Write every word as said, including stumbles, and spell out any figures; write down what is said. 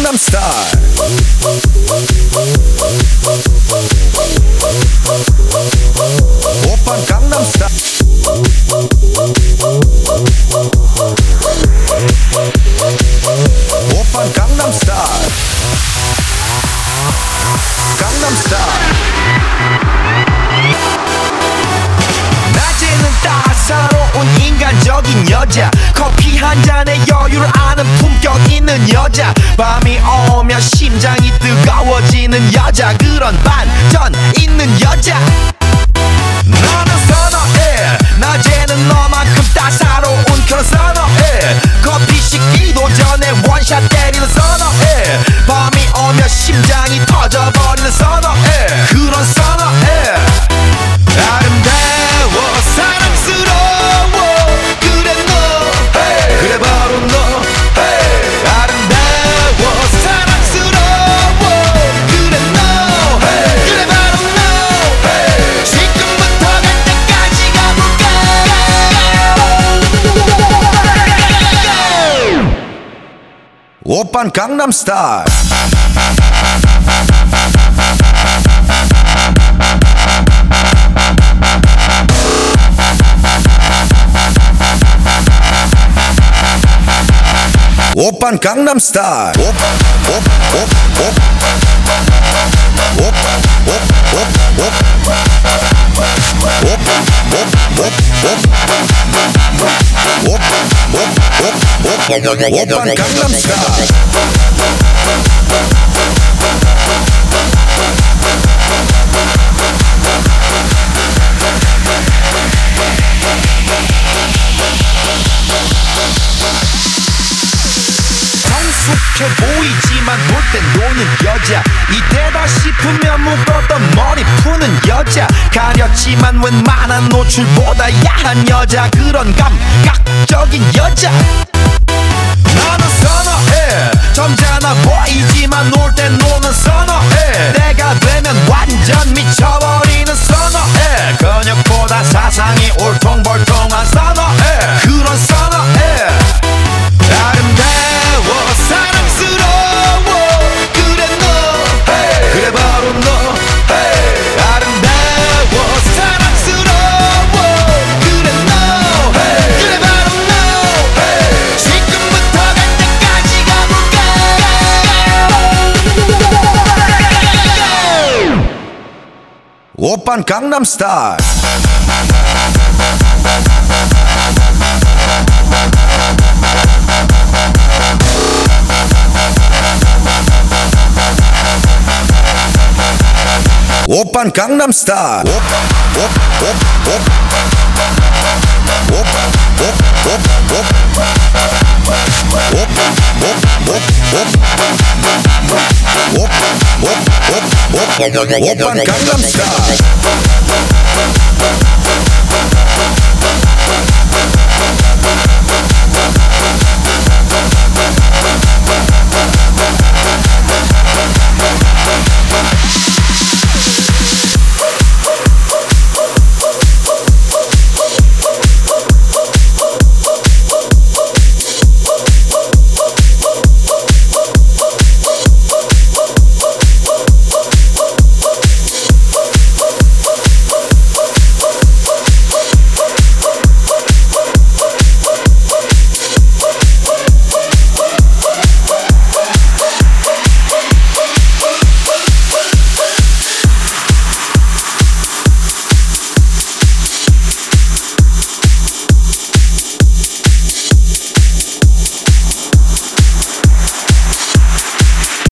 강남 스타일. 오빤 강남 스타일. 오빤 강남 스타일. 강남 스타일. 낮에는 따사로운 인간적인 여자, 커피 한 잔에 여유를 아는 품격 있는 여자, 밤이 오면 심장이 뜨거워지는 여자, 그런 반전 있는 여자 너는 선호해. 낮에는 너만큼 따사로운 그런 선호해. 커피 식기도 전에 원샷 때리는 선호해. 밤이 오면 심장이 터져버리는 선호해. 그런 선호해. 아름다워 사랑스러워 그래 너 hey. 그래 바로 너 hey. 아름다워 사랑스러워 그래 너 hey. 그래 바로 너 hey. 지금부터 갈 때까지 가볼까. 오빤 강남 스타일. 오빤 강남 스타일. 오빤 강남 스타일. 성숙해 보이지만 놀 땐 노는 여자, 이때다 싶으면 묶었던 머리 푸는 여자, 가렸지만 웬만한 노출보다 야한 여자, 그런 감각적인 여자 나는 선호해. 점잖아 보이지만 놀 땐 노는 선호해. 내가 되면 완전 미쳐버리는 선호해. 근육보다 사상이 울퉁불퉁한 선호해. 그런 선호해. 아름다워 사랑스러워 그래 너 hey. 그래 바로 너 hey. 아름다워 사랑스러워 그래 너 hey. 그래 바로 너 hey. 지금부터 갈 때까지 가볼까. 오빤 강남 스타일. 오빤 강남 스타일. 오빤 강남 스타일.